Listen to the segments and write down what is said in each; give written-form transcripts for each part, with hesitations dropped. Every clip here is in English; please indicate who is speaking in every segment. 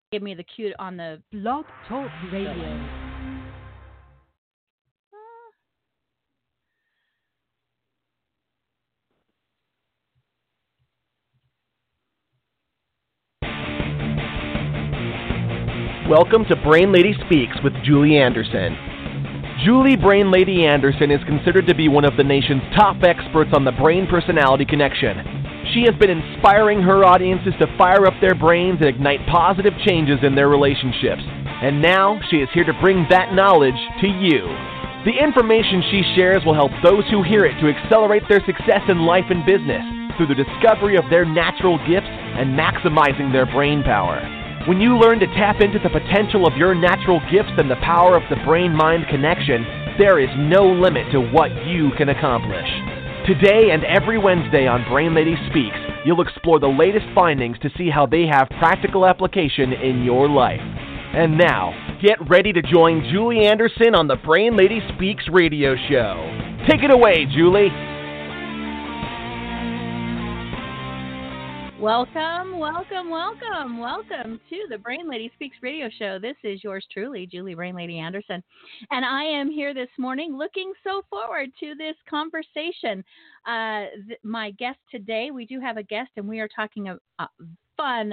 Speaker 1: Give me the cue on the Blog Talk Radio.
Speaker 2: Welcome to Brain Lady Speaks with Julie Anderson. Julie Brain Lady Anderson is considered to be one of the nation's top experts on the brain-personality connection. She has been inspiring her audiences to fire up their brains and ignite positive changes in their relationships. And now, she is here to bring that knowledge to you. The information she shares will help those who hear it to accelerate their success in life and business through the discovery of their natural gifts and maximizing their brain power. When you learn to tap into the potential of your natural gifts and the power of the brain-mind connection, there is no limit to what you can accomplish. Today and every Wednesday on Brain Lady Speaks, you'll explore the latest findings to see how they have practical application in your life. And now, get ready to join Julie Anderson on the Brain Lady Speaks radio show. Take it away, Julie.
Speaker 1: Welcome to the Brain Lady Speaks radio show. This is yours truly, Julie Brain Lady Anderson. And I am here this morning looking so forward to this conversation. My guest today, we do have a guest, and we are talking a fun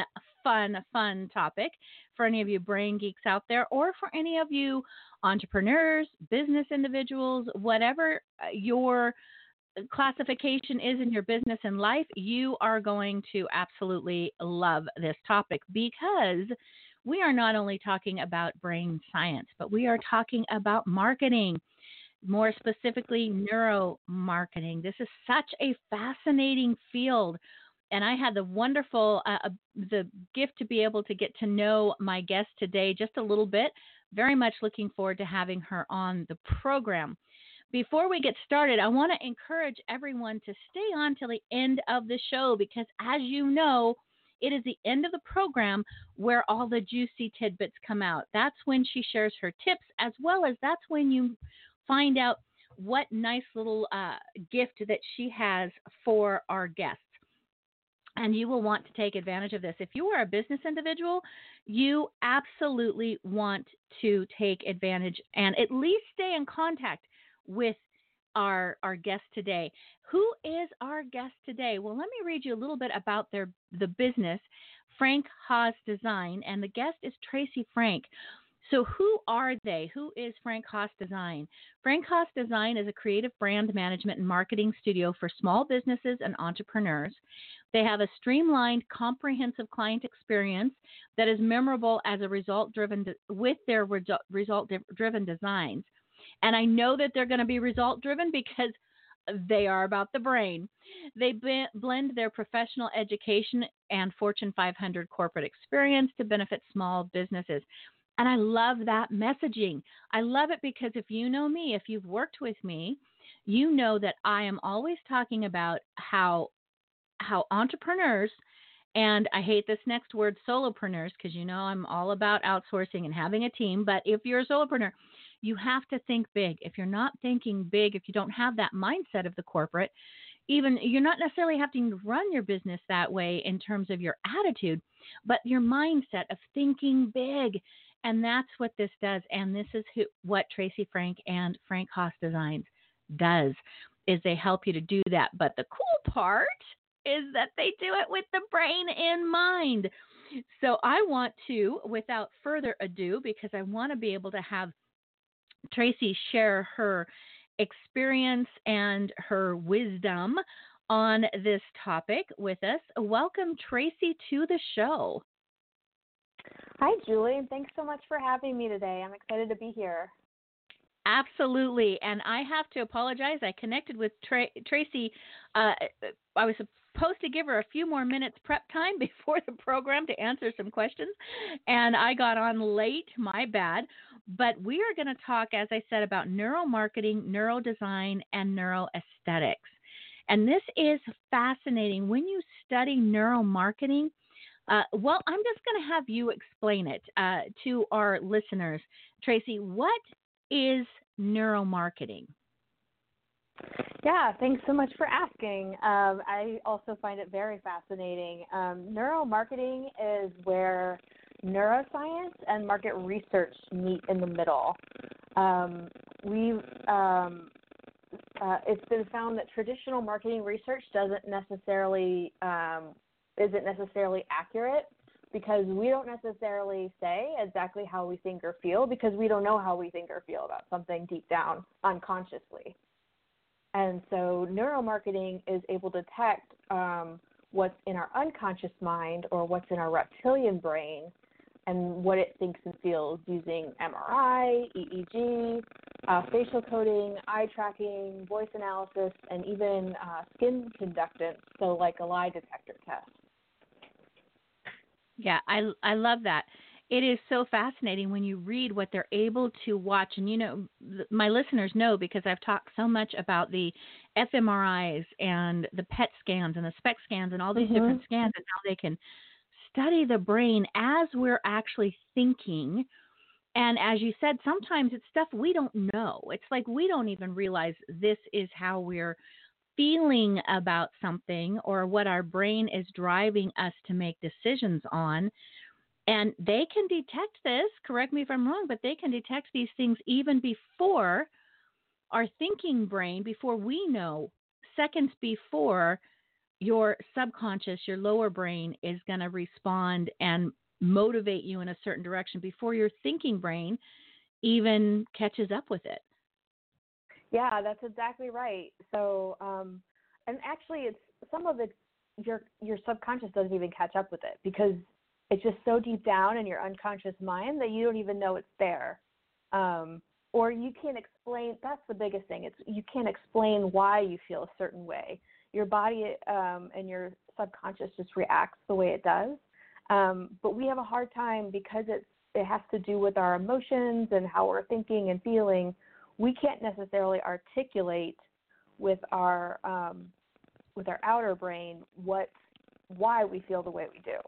Speaker 1: topic for any of you brain geeks out there, or for any of you entrepreneurs, business individuals, whatever your classification is in your business and life. You are going to absolutely love this topic, because we are not only talking about brain science, but we are talking about marketing, more specifically neuromarketing. This is such a fascinating field. And I had the wonderful, the gift to be able to get to know my guest today just a little bit. Very much looking forward to having her on the program. Before we get started, I want to encourage everyone to stay on till the end of the show, because as you know, it is the end of the program where all the juicy tidbits come out. That's when she shares her tips, as well as that's when you find out what nice little gift that she has for our guests. And you will want to take advantage of this. If you are a business individual, you absolutely want to take advantage and at least stay in contact with our guest today. Who is our guest today? Well, let me read you a little bit about the business, Frank Haas Design, and the guest is Tracy Frank. So who are they? Who is Frank Haas Design? Frank Haas Design is a creative brand management and marketing studio for small businesses and entrepreneurs. They have a streamlined, comprehensive client experience that is memorable as a result-driven with their result-driven designs. And I know that they're going to be result-driven because they are about the brain. They blend their professional education and Fortune 500 corporate experience to benefit small businesses. And I love that messaging. I love it because if you know me, if you've worked with me, you know that I am always talking about how entrepreneurs, and I hate this next word, solopreneurs, because you know I'm all about outsourcing and having a team. But if you're a solopreneur, you have to think big. If you're not thinking big, if you don't have that mindset of the corporate, even you're not necessarily having to run your business that way in terms of your attitude, but your mindset of thinking big. And that's what this does. And this is what Tracy Frank and Frank Haas Designs does, is they help you to do that. But the cool part is that they do it with the brain in mind. So I want to, without further ado, because I want to be able to have Tracy share her experience and her wisdom on this topic with us. Welcome, Tracy, to the show.
Speaker 3: Hi, Julie. Thanks so much for having me today. I'm excited to be here.
Speaker 1: Absolutely. And I have to apologize. I connected with Tracy. I was supposed to give her a few more minutes prep time before the program to answer some questions, and I got on late. My bad. But we are going to talk, as I said, about neuromarketing, neurodesign, and neuroaesthetics. And this is fascinating. When you study neuromarketing, well, I'm just going to have you explain it to our listeners. Tracy, what is neuromarketing?
Speaker 3: Yeah, thanks so much for asking. I also find it very fascinating. Neuromarketing is where neuroscience and market research meet in the middle. It's been found that traditional marketing research isn't necessarily accurate because we don't necessarily say exactly how we think or feel because we don't know how we think or feel about something deep down unconsciously. And so neuromarketing is able to detect what's in our unconscious mind or what's in our reptilian brain and what it thinks and feels using MRI, EEG, facial coding, eye tracking, voice analysis, and even skin conductance, so like a lie detector test.
Speaker 1: Yeah, I love that. It is so fascinating when you read what they're able to watch. And, you know, my listeners know because I've talked so much about the fMRIs and the PET scans and the SPECT scans and all these different scans and how they can study the brain as we're actually thinking. And as you said, sometimes it's stuff we don't know. It's like we don't even realize this is how we're feeling about something or what our brain is driving us to make decisions on. And they can detect this, correct me if I'm wrong, but they can detect these things even before our thinking brain, before we know, seconds before your subconscious, your lower brain is going to respond and motivate you in a certain direction before your thinking brain even catches up with it.
Speaker 3: Yeah, that's exactly right. So, and actually it's some of it, your subconscious doesn't even catch up with it because it's just so deep down in your unconscious mind that you don't even know it's there. Or you can't explain, that's the biggest thing. You can't explain why you feel a certain way. Your body and your subconscious just reacts the way it does. But we have a hard time because it has to do with our emotions and how we're thinking and feeling. We can't necessarily articulate with our outer brain why we feel the way we do.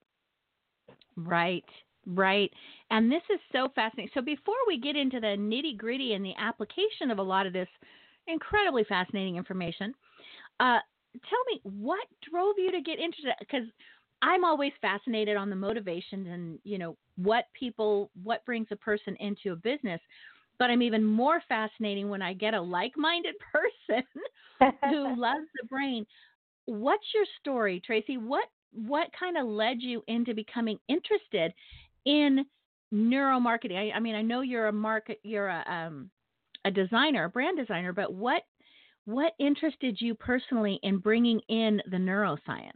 Speaker 1: Right. And this is so fascinating. So before we get into the nitty-gritty and the application of a lot of this incredibly fascinating information, tell me what drove you to get interested? Because I'm always fascinated on the motivation and, you know, what brings a person into a business. But I'm even more fascinating when I get a like-minded person who loves the brain. What's your story, Tracy? What kind of led you into becoming interested in neuromarketing? I mean, I know you're a designer, a brand designer, but what interested you personally in bringing in the neuroscience?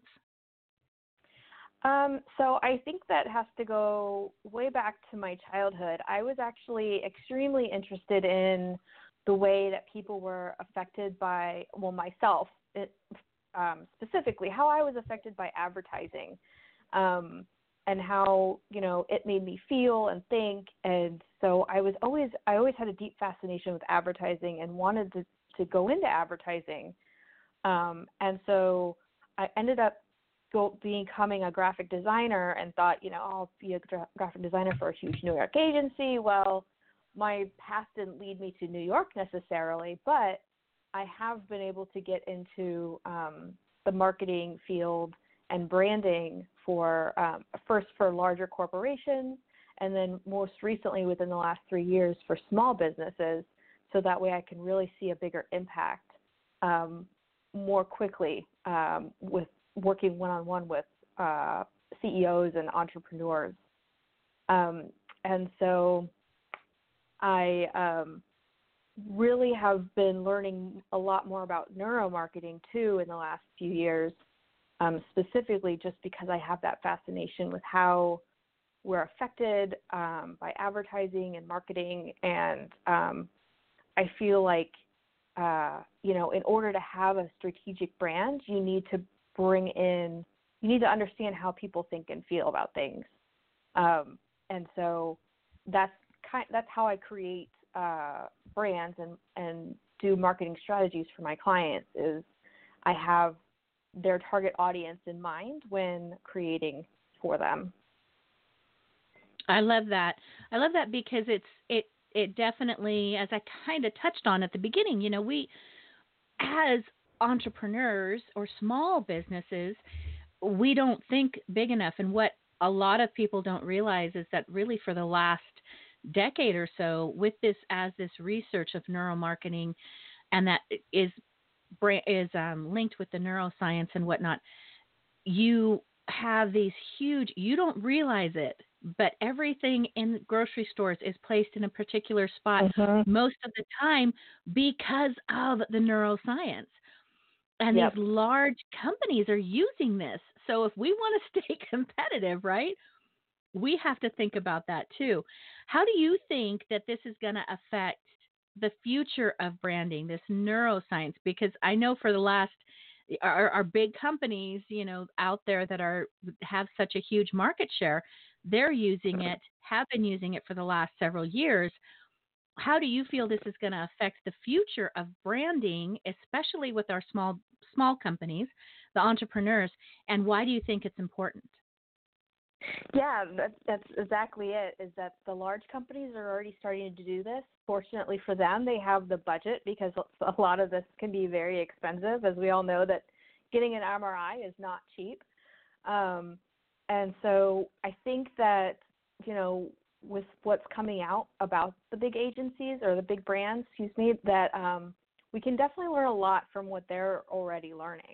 Speaker 3: So I think that has to go way back to my childhood. I was actually extremely interested in the way that people were affected by, myself, specifically how I was affected by advertising, and how, you know, it made me feel and think. And so I always had a deep fascination with advertising and wanted to go into advertising. And so I ended up becoming a graphic designer and thought, you know, I'll be a graphic designer for a huge New York agency. Well, my path didn't lead me to New York necessarily, but I have been able to get into the marketing field and branding for first for larger corporations, and then most recently within the last 3 years for small businesses, so that way I can really see a bigger impact more quickly with working one-on-one with CEOs and entrepreneurs. And so I really have been learning a lot more about neuromarketing too in the last few years, specifically just because I have that fascination with how we're affected by advertising and marketing. And I feel like, you know, in order to have a strategic brand, you need to understand how people think and feel about things. And so that's how I create brands and do marketing strategies for my clients. Is I have their target audience in mind when creating for them.
Speaker 1: I love that. Because it definitely, as I kind of touched on at the beginning, you know, we as entrepreneurs or small businesses, we don't think big enough. And what a lot of people don't realize is that really for the last decade or so, with this research of neuromarketing, and that is linked with the neuroscience and whatnot, you have these huge, you don't realize it, but everything in grocery stores is placed in a particular spot most of the time because of the neuroscience. And these large companies are using this. So if we want to stay competitive, right, we have to think about that too. How do you think that this is going to affect the future of branding, this neuroscience? Because I know for the last, our big companies, out there that have such a huge market share, they're using it, have been using it for the last several years. How do you feel this is going to affect the future of branding, especially with our small companies, the entrepreneurs, and why do you think it's important?
Speaker 3: Yeah, that's exactly it, is that the large companies are already starting to do this. Fortunately for them, they have the budget, because a lot of this can be very expensive. As we all know, that getting an MRI is not cheap. And so I think that, with what's coming out about the big agencies, or the big brands, that we can definitely learn a lot from what they're already learning.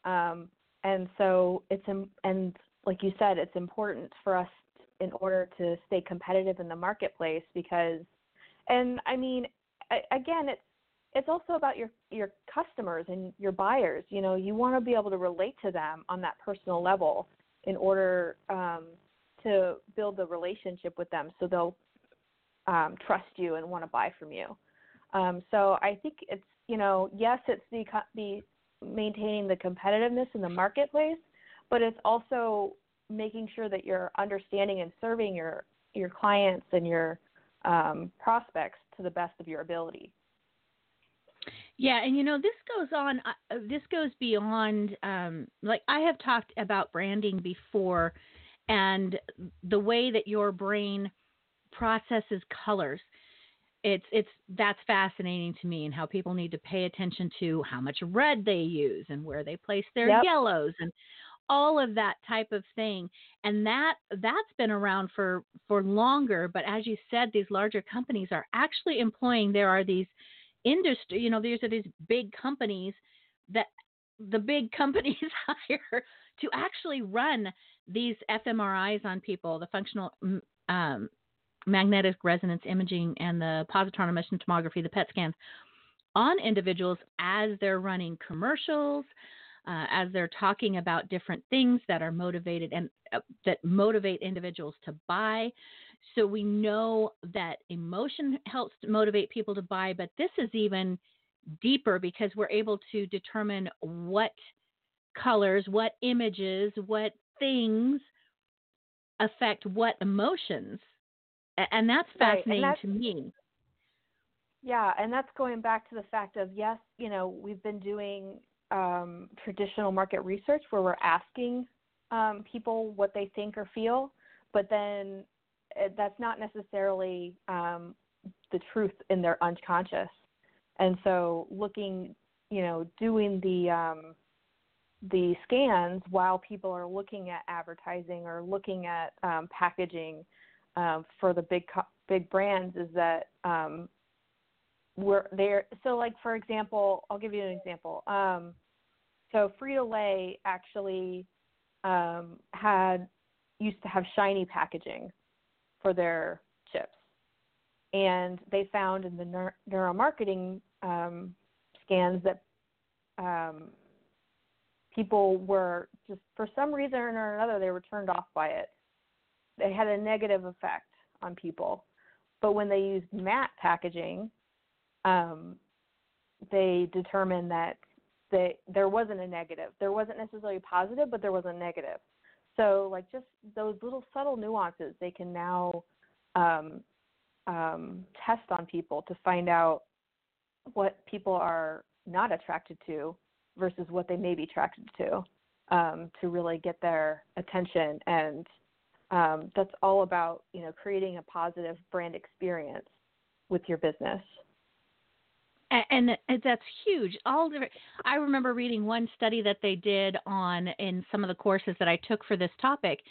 Speaker 3: And so and like you said, it's important for us in order to stay competitive in the marketplace, because, and I mean, again, it's also about your customers and your buyers. You want to be able to relate to them on that personal level in order to build a relationship with them, so they'll trust you and want to buy from you. So I think it's, yes, it's the maintaining the competitiveness in the marketplace, but it's also making sure that you're understanding and serving your clients and your prospects to the best of your ability.
Speaker 1: Yeah, and this goes beyond, like I have talked about branding before, and the way that your brain processes colors. That's fascinating to me, and how people need to pay attention to how much red they use and where they place their yellows and all of that type of thing. And that's been around for longer. But as you said, these larger companies are actually employing, there are these industry, these are these big companies that the big companies hire to actually run these fMRIs on people, the functional magnetic resonance imaging and the positron emission tomography, the PET scans, on individuals as they're running commercials, as they're talking about different things that are motivated and that motivate individuals to buy. So we know that emotion helps to motivate people to buy, but this is even deeper, because we're able to determine what colors, what images, what things affect what emotions. And that's fascinating to me.
Speaker 3: Yeah, and that's going back to the fact of, yes, we've been doing traditional market research where we're asking people what they think or feel, but then that's not necessarily the truth in their unconscious. And so doing the scans while people are looking at advertising or looking at packaging for the big brands, is that we're there. So, like, for example, I'll give you an example. So Frito-Lay actually used to have shiny packaging for their chips, and they found in the neuromarketing scans that people were just, for some reason or another, they were turned off by it. They had a negative effect on people. But when they used matte packaging, they determined that there wasn't a negative. There wasn't necessarily positive, but there was a negative. So, like, just those little subtle nuances, they can now test on people to find out what people are not attracted to versus what they may be attracted to really get their attention. And that's all about, creating a positive brand experience with your business.
Speaker 1: And that's huge. I remember reading one study that they did in some of the courses that I took for this topic,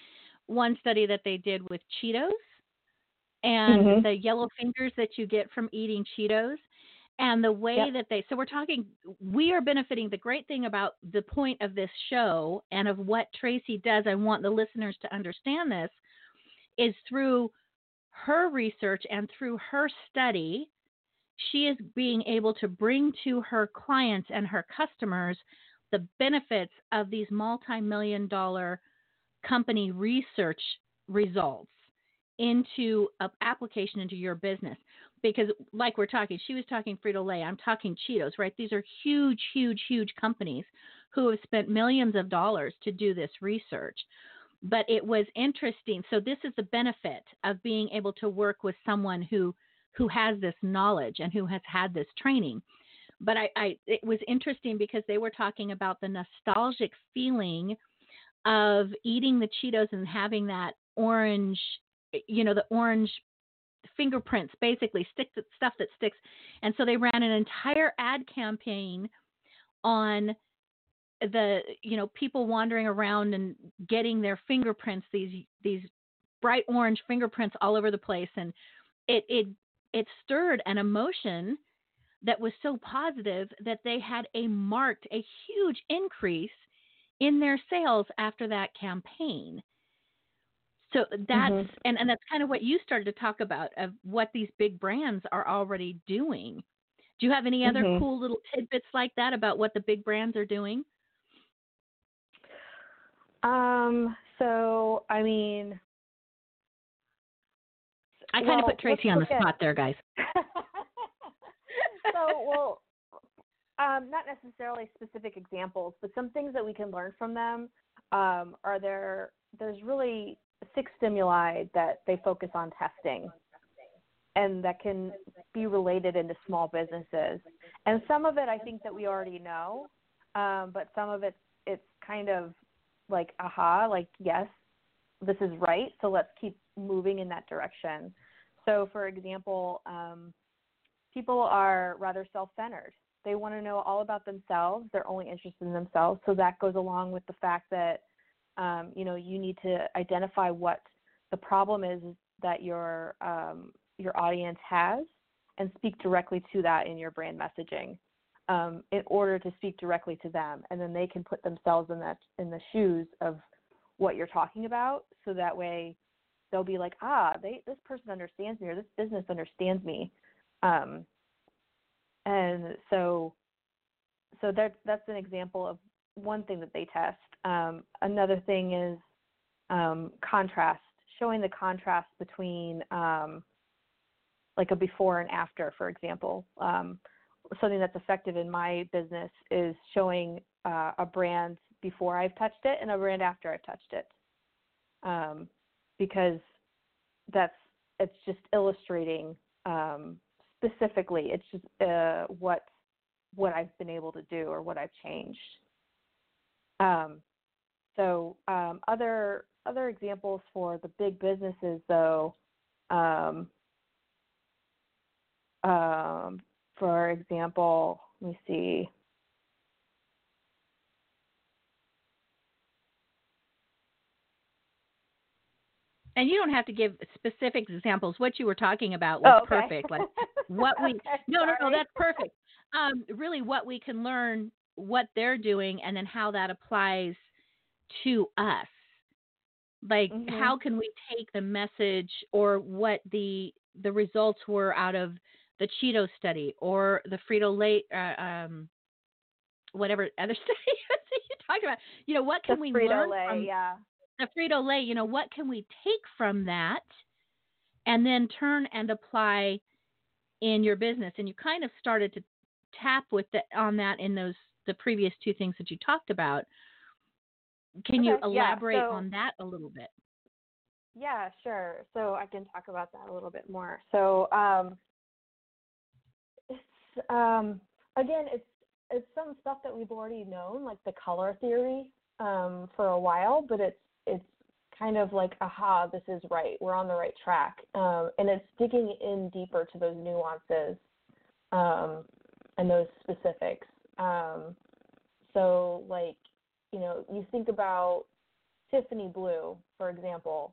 Speaker 1: one study that they did with Cheetos and
Speaker 3: Mhm.
Speaker 1: the yellow fingers that you get from eating Cheetos. And the way
Speaker 3: Yep.
Speaker 1: that so we're talking, we are benefiting. The great thing about the point of this show and of what Tracy does, I want the listeners to understand this, is through her research and through her study, she is being able to bring to her clients and her customers the benefits of these multi-million-dollar company research results into an application into your business. Because like we're talking, she was talking Frito-Lay, I'm talking Cheetos, right? These are huge, huge, huge companies who have spent millions of dollars to do this research. But it was interesting. So this is the benefit of being able to work with someone who has this knowledge and who has had this training. But it was interesting because they were talking about the nostalgic feeling of eating the Cheetos and having that orange, the orange fingerprints, basically stuff that sticks. And so they ran an entire ad campaign on the, people wandering around and getting their fingerprints, these bright orange fingerprints all over the place. And it stirred an emotion that was so positive that they had a huge increase in their sales after that campaign. So that's, and that's kind of what you started to talk about, of what these big brands are already doing. Do you have any other cool little tidbits like that about what the big brands are doing?
Speaker 3: So, I mean,
Speaker 1: I kind of put Tracy on the spot there, guys.
Speaker 3: So, not necessarily specific examples, but some things that we can learn from them there's really 6 stimuli that they focus on testing, and that can be related into small businesses. And some of it I think that we already know, but some of it's kind of like, aha, like, yes, this is right, so let's keep moving in that direction. So, for example, people are rather self-centered. They want to know all about themselves. They're only interested in themselves. So that goes along with the fact that, you need to identify what the problem is that your audience has, and speak directly to that in your brand messaging, in order to speak directly to them. And then they can put themselves in the shoes of what you're talking about. So that way they'll be like, this person understands me, or this business understands me. And so that's an example of one thing that they test. Another thing is contrast, showing the contrast between like a before and after, for example. Something that's effective in my business is showing a brand before I've touched it and a brand after I've touched it, because it's just illustrating specifically. It's just what I've been able to do, or what I've changed. So other examples for the big businesses, though, for example, let me see.
Speaker 1: And you don't have to give specific examples. What you were talking about was
Speaker 3: okay.
Speaker 1: perfect. Like what we no, that's perfect. Really, what we can learn, what they're doing, and then how that applies to us. Like, how can we take the message, or what the results were out of the Cheetos study, or the Frito-Lay, whatever other study you talked about? What can we learn from the Frito-Lay? What can we take from that and then turn and apply in your business? And you kind of started to tap on that in the previous 2 things that you talked about. Can you elaborate on that a little bit?
Speaker 3: Yeah, sure. So I can talk about that a little bit more. So it's again, it's some stuff that we've already known, like the color theory, for a while, but it's kind of like, aha, this is right. We're on the right track, and it's digging in deeper to those nuances and those specifics. So, like, you think about Tiffany blue, for example,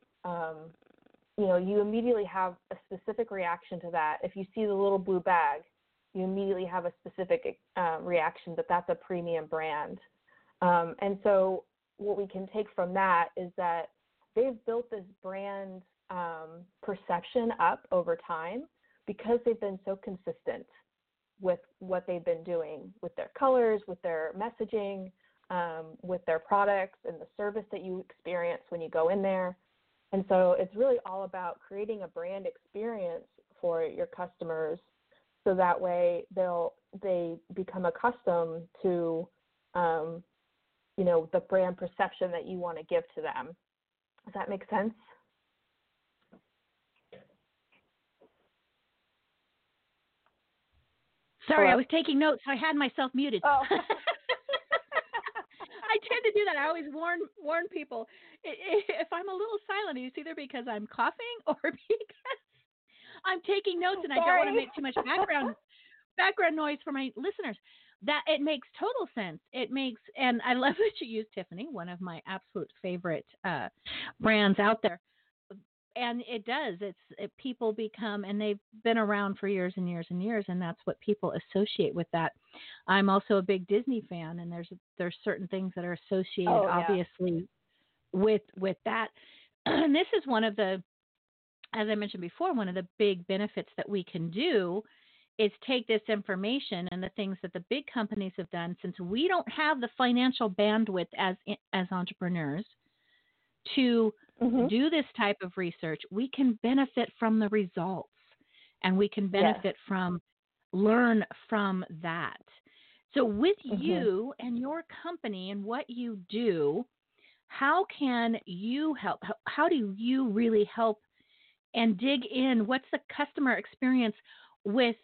Speaker 3: you immediately have a specific reaction to that. If you see the little blue bag, you immediately have a specific reaction that that's a premium brand. And so what we can take from that is that they've built this brand perception up over time because they've been so consistent with what they've been doing with their colors, with their messaging, with their products and the service that you experience when you go in there. And so it's really all about creating a brand experience for your customers so that way they become accustomed to the brand perception that you want to give to them. Does that make sense?
Speaker 1: Sorry,
Speaker 3: Hello?
Speaker 1: I was taking notes, so I had myself muted.
Speaker 3: Oh.
Speaker 1: I tend to do that. I always warn people if I'm a little silent, it's either because I'm coughing or because I'm taking notes and I don't want to make too much background noise for my listeners. That it makes total sense. And I love that you use Tiffany, one of my absolute favorite brands out there. And it does. People become, and they've been around for years and years and years, and that's what people associate with that. I'm also a big Disney fan, and there's certain things that are associated, obviously, with that. And this is one of the, as I mentioned before, one of the big benefits that we can do is take this information and the things that the big companies have done, since we don't have the financial bandwidth as entrepreneurs to do this type of research. We can benefit from the results, and we can benefit from, learn from that. So with you and your company and what you do, how can you help? How do you really help and dig in? What's the customer experience with,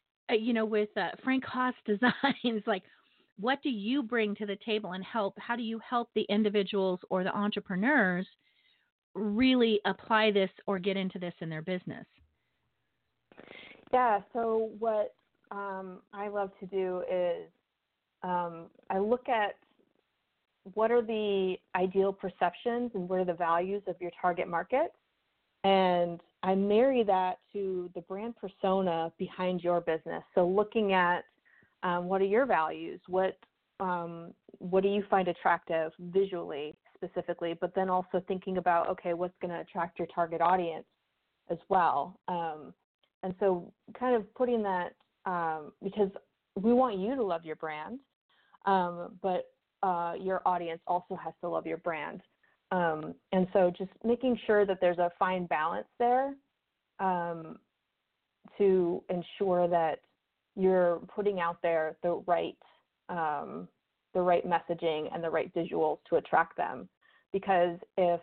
Speaker 1: Frank Haas Designs? Like, what do you bring to the table and help? How do you help the individuals or the entrepreneurs really apply this or get into this in their business?
Speaker 3: Yeah, so what I love to do is I look at what are the ideal perceptions and what are the values of your target market, and I marry that to the brand persona behind your business. So looking at what are your values, what do you find attractive visually, specifically, but then also thinking about, okay, what's going to attract your target audience as well. And so kind of putting that, because we want you to love your brand, but your audience also has to love your brand. And so just making sure that there's a fine balance there to ensure that you're putting out there the right messaging and the right visuals to attract them. Because if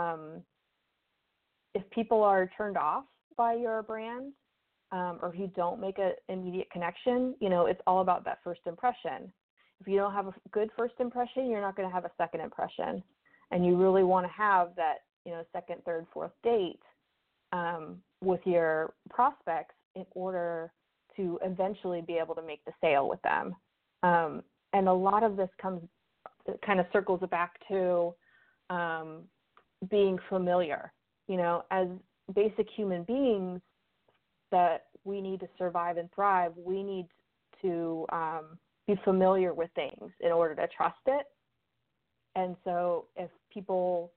Speaker 3: people are turned off by your brand, or if you don't make an immediate connection, it's all about that first impression. If you don't have a good first impression, you're not going to have a second impression. And you really want to have that, second, third, fourth date with your prospects in order to eventually be able to make the sale with them. And a lot of this kind of circles back to being familiar. As basic human beings that we need to survive and thrive, we need to be familiar with things in order to trust it. And so if people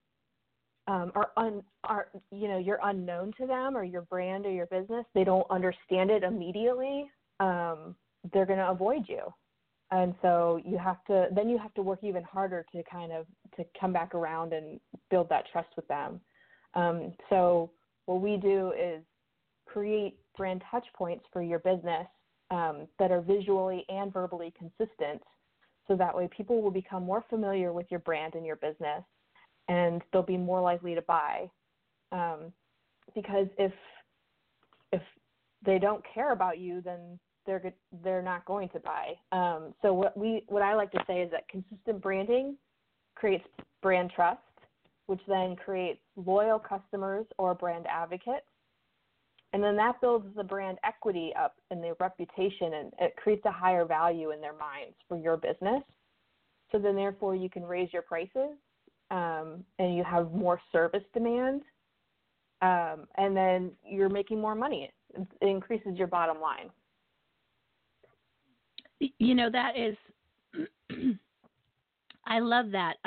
Speaker 3: you're unknown to them, or your brand or your business, they don't understand it immediately, they're going to avoid you. And so you have to work even harder to come back around and build that trust with them. So what we do is create brand touch points for your business that are visually and verbally consistent, so that way people will become more familiar with your brand and your business, and they'll be more likely to buy. Because if they don't care about you, then they're not going to buy. So what I like to say is that consistent branding creates brand trust, which then creates loyal customers or brand advocates. And then that builds the brand equity up and the reputation, and it creates a higher value in their minds for your business. So then therefore you can raise your prices and you have more service demand, and then you're making more money. It increases your bottom line.
Speaker 1: That is, I love that,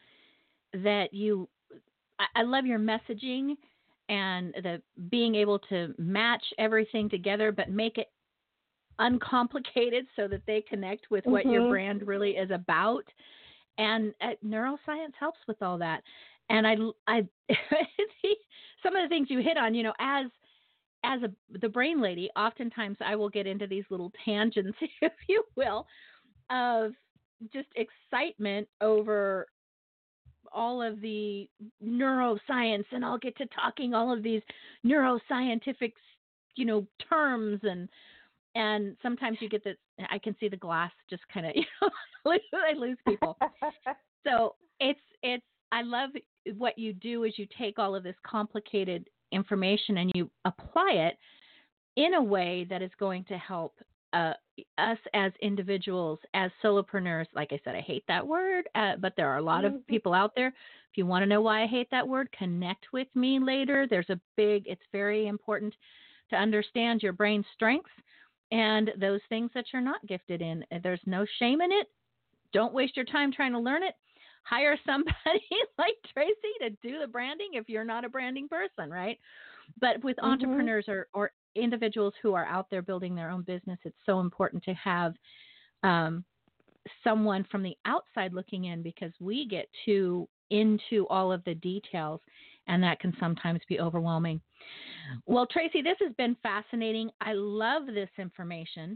Speaker 1: I love your messaging and the being able to match everything together, but make it uncomplicated so that they connect with what your brand really is about. And neuroscience helps with all that. And I some of the things you hit on, as the brain lady, oftentimes I will get into these little tangents, if you will, of just excitement over all of the neuroscience, and I'll get to talking all of these neuroscientific, terms, and sometimes you get that. I can see the glass just kind of, I lose people. So I love what you do is you take all of this complicated information and you apply it in a way that is going to help us as individuals, as solopreneurs. Like I said, I hate that word, but there are a lot of people out there. If you want to know why I hate that word, connect with me later. It's very important to understand your brain's strengths and those things that you're not gifted in. There's no shame in it. Don't waste your time trying to learn it. Hire somebody like Tracy to do the branding if you're not a branding person, right? But with entrepreneurs or individuals who are out there building their own business, it's so important to have someone from the outside looking in, because we get too into all of the details, and that can sometimes be overwhelming. Well, Tracy, this has been fascinating. I love this information.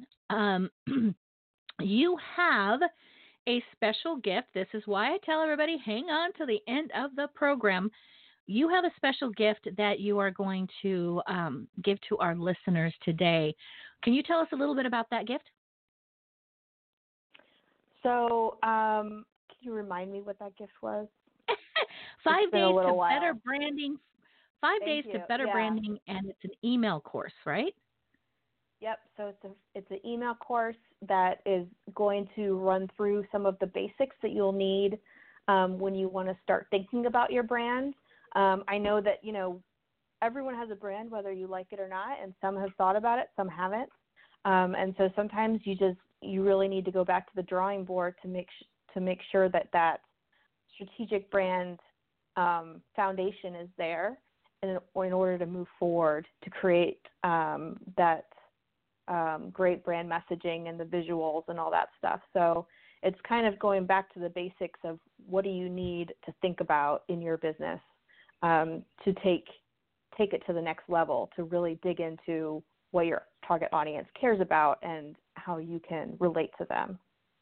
Speaker 1: You have a special gift. This is why I tell everybody, hang on to the end of the program. You have a special gift that you are going to give to our listeners today. Can you tell us a little bit about that gift?
Speaker 3: So, can you remind me what that gift was?
Speaker 1: 5 days to
Speaker 3: while.
Speaker 1: better branding. 5 days to better branding, and it's an email course, right?
Speaker 3: Yep. So it's an email course that is going to run through some of the basics that you'll need when you want to start thinking about your brand. I know that, everyone has a brand, whether you like it or not, and some have thought about it, some haven't. And so sometimes you really need to go back to the drawing board to make sure that strategic brand foundation is there in order to move forward to create that great brand messaging and the visuals and all that stuff. So it's kind of going back to the basics of what do you need to think about in your business to take it to the next level, to really dig into what your target audience cares about and how you can relate to them.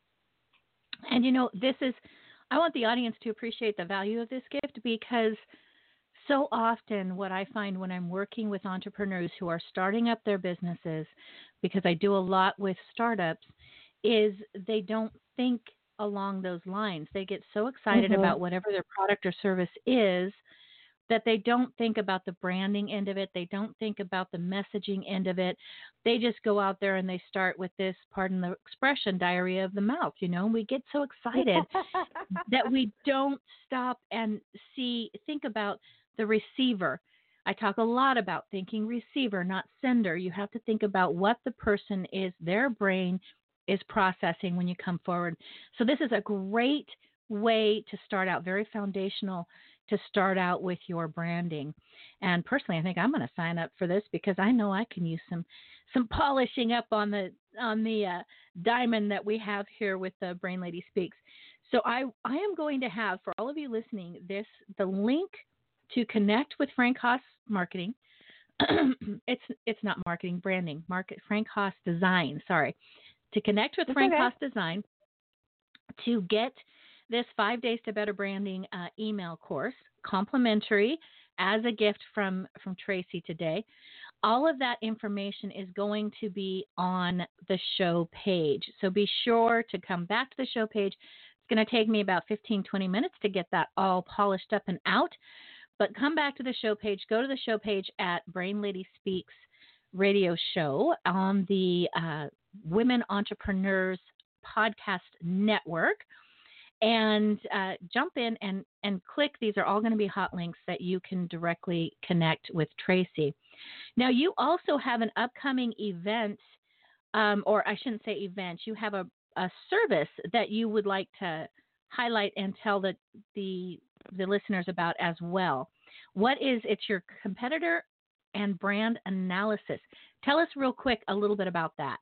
Speaker 1: And, I want the audience to appreciate the value of this gift, because so often what I find when I'm working with entrepreneurs who are starting up their businesses, because I do a lot with startups, is they don't think along those lines. They get so excited about whatever their product or service is that they don't think about the branding end of it. They don't think about the messaging end of it. They just go out there and they start with this, pardon the expression, diarrhea of the mouth. We get so excited that we don't stop and think about the receiver. I talk a lot about thinking receiver, not sender. You have to think about what the person is, their brain is processing when you come forward. So this is a great way to start out, very foundational to start out with your branding. And personally, I think I'm going to sign up for this, because I know I can use some polishing up on the diamond that we have here with the Brain Lady Speaks. So I am going to have, for all of you listening, the link to connect with Frank Haas Marketing. It's not marketing, branding. Frank Haas Design. Sorry, to connect with Frank Haas Design to get this 5 days to better branding email course, complimentary, as a gift from Tracy today. All of that information is going to be on the show page. So be sure to come back to the show page. It's going to take me about 15-20 minutes to get that all polished up and out. But come back to the show page. Go to the show page at Brain Lady Speaks Radio Show on the Women Entrepreneurs Podcast Network. and jump in and click. These are all going to be hot links that you can directly connect with Tracy. Now, you also have an upcoming event, or I shouldn't say event. You have a service that you would like to highlight and tell the listeners about as well. What is it's your competitor and brand analysis? Tell us real quick a little bit about that.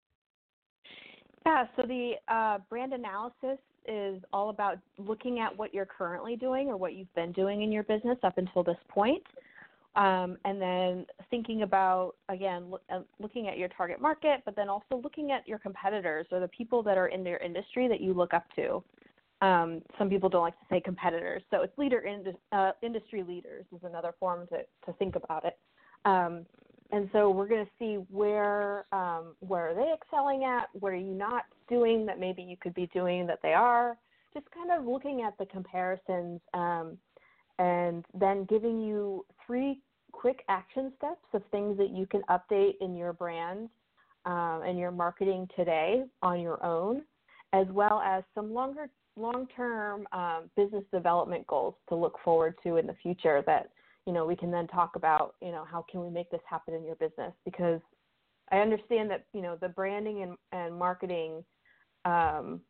Speaker 3: Yeah, so the brand analysis is all about looking at what you're currently doing or what you've been doing in your business up until this point. And then thinking about, again, looking at your target market, but then also looking at your competitors or the people that are in their industry that you look up to. Some people don't like to say competitors, so it's industry leaders is another form to think about it. And so we're going to see where are they excelling at, what are you not doing that maybe you could be doing that they are, just kind of looking at the comparisons and then giving you 3 quick action steps of things that you can update in your brand and your marketing today on your own, as well as some long-term business development goals to look forward to in the future that, we can then talk about, how can we make this happen in your business? Because I understand that, the branding and marketing can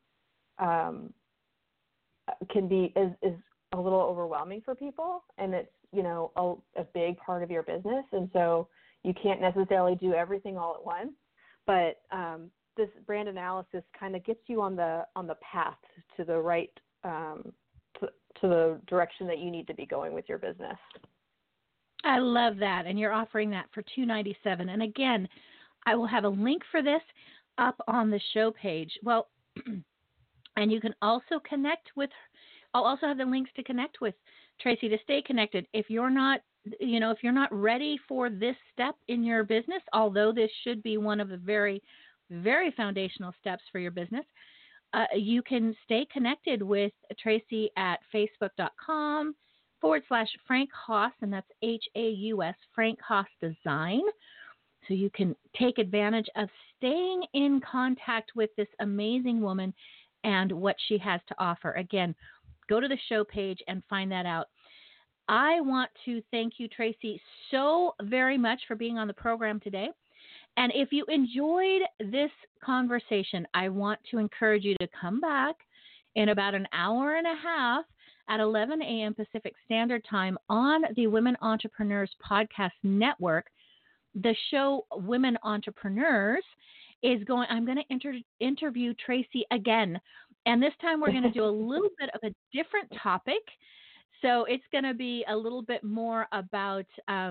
Speaker 3: be is a little overwhelming for people, and it's a big part of your business, and so you can't necessarily do everything all at once. But this brand analysis kind of gets you on the path to the right to the direction that you need to be going with your business.
Speaker 1: I love that, and you're offering that for $297. And again, I will have a link for this up on the show page. Well, and you can also connect with. I'll also have the links to connect with Tracy to stay connected. If you're not, if you're not ready for this step in your business, although this should be one of the very, very foundational steps for your business, you can stay connected with Tracy at facebook.com/Frank Haus, and that's Haus, Frank Haus Design. So you can take advantage of staying in contact with this amazing woman and what she has to offer. Again, go to the show page and find that out. I want to thank you, Tracy, so very much for being on the program today. And if you enjoyed this conversation, I want to encourage you to come back in about an hour and a half at 11 a.m. Pacific Standard Time on the Women Entrepreneurs Podcast Network. The show Women Entrepreneurs is going, I'm going to interview Tracy again. And this time we're going to do a little bit of a different topic. So it's going to be a little bit more about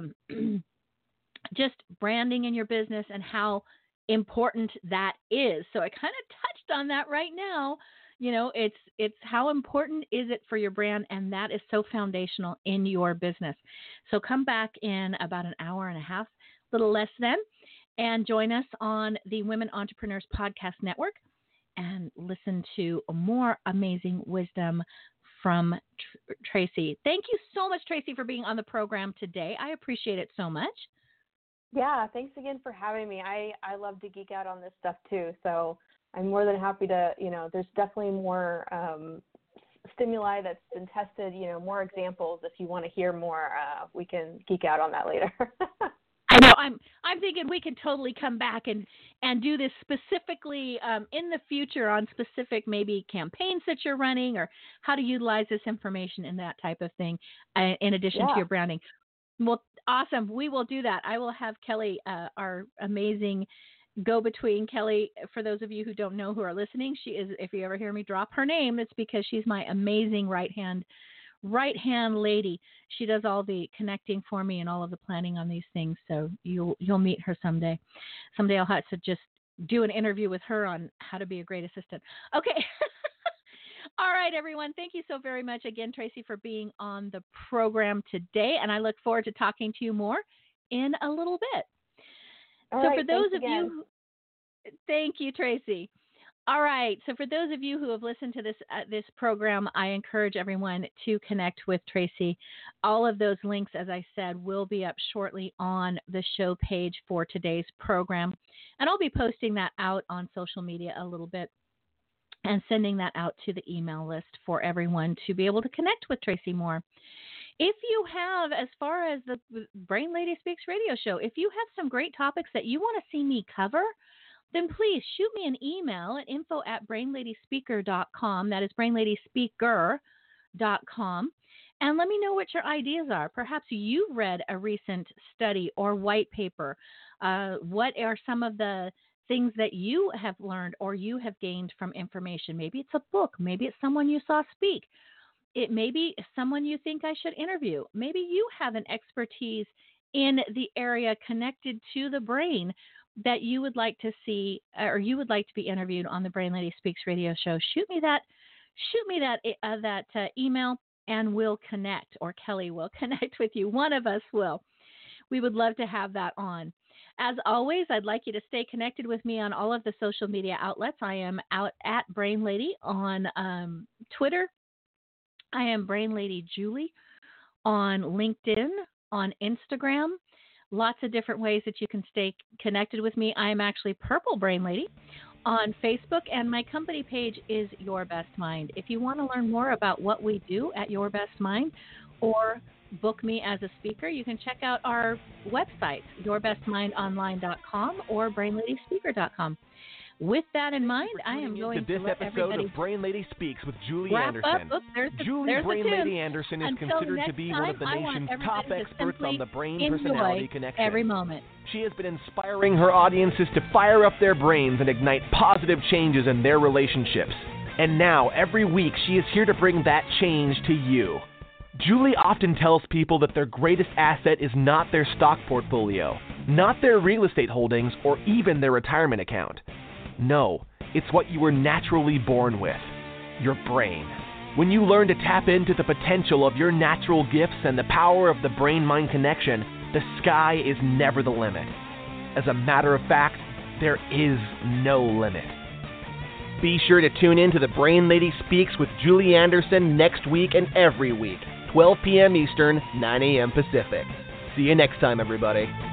Speaker 1: just branding in your business and how important that is. So I kind of touched on that right now. It's how important is it for your brand, and that is so foundational in your business. So come back in about an hour and a half, a little less than, and join us on the Women Entrepreneurs Podcast Network and listen to more amazing wisdom from Tracy. Thank you so much, Tracy, for being on the program today. I appreciate it so much.
Speaker 3: Yeah, thanks again for having me. I love to geek out on this stuff too. So I'm more than happy to, there's definitely more stimuli that's been tested, more examples. If you want to hear more, we can geek out on that later.
Speaker 1: I know. I'm thinking we could totally come back and do this specifically in the future on specific maybe campaigns that you're running or how to utilize this information and that type of thing in addition to your branding. Well, awesome. We will do that. I will have Kelly, our amazing go-between. Kelly, for those of you who don't know who are listening, she is, if you ever hear me drop her name, it's because she's my amazing right hand lady. She does all the connecting for me and all of the planning on these things. So you'll meet her someday. Someday I'll have to just do an interview with her on how to be a great assistant. Okay. All right, everyone. Thank you so very much again, Tracy, for being on the program today. And I look forward to talking to you more in a little bit.
Speaker 3: All
Speaker 1: so
Speaker 3: right,
Speaker 1: for those of
Speaker 3: again.
Speaker 1: you, thank you, Tracy. All right. So for those of you who have listened to this program, I encourage everyone to connect with Tracy. All of those links, as I said, will be up shortly on the show page for today's program. And I'll be posting that out on social media a little bit and sending that out to the email list for everyone to be able to connect with Tracy more. If you have, as far as the Brain Lady Speaks radio show, if you have some great topics that you want to see me cover, then please shoot me an email at info@brainladyspeaker.com. That is brainladyspeaker.com. And let me know what your ideas are. Perhaps you've read a recent study or white paper. What are some of the things that you have learned or you have gained from information? Maybe it's a book. Maybe it's someone you saw speak. It may be someone you think I should interview. Maybe you have an expertise in the area connected to the brain that you would like to see, or you would like to be interviewed on the Brain Lady Speaks radio show. Shoot me that email, and we'll connect, or Kelly will connect with you. One of us will. We would love to have that on. As always, I'd like you to stay connected with me on all of the social media outlets. I am out at Brain Lady on Twitter. I am Brain Lady Julie on LinkedIn, on Instagram. Lots of different ways that you can stay connected with me. I am actually Purple Brain Lady on Facebook, and my company page is Your Best Mind. If you want to learn more about what we do at Your Best Mind, or book me as a speaker, you can check out our website, yourbestmindonline.com or brainladyspeaker.com. With that in mind, I am going to let everybody
Speaker 2: of Brain Lady Speaks with Julie
Speaker 1: wrap
Speaker 2: Anderson.
Speaker 1: up.
Speaker 2: Julie Brain Lady Anderson is considered to be one of the nation's top experts on the brain-personality connection.
Speaker 1: Every moment.
Speaker 2: She has been inspiring her audiences to fire up their brains and ignite positive changes in their relationships. And now, every week, she is here to bring that change to you. Julie often tells people that their greatest asset is not their stock portfolio, not their real estate holdings, or even their retirement account. No, it's what you were naturally born with, your brain. When you learn to tap into the potential of your natural gifts and the power of the brain-mind connection, the sky is never the limit. As a matter of fact, there is no limit. Be sure to tune in to the Brain Lady Speaks with Julie Anderson next week and every week, 12 p.m. Eastern, 9 a.m. Pacific. See you next time, everybody.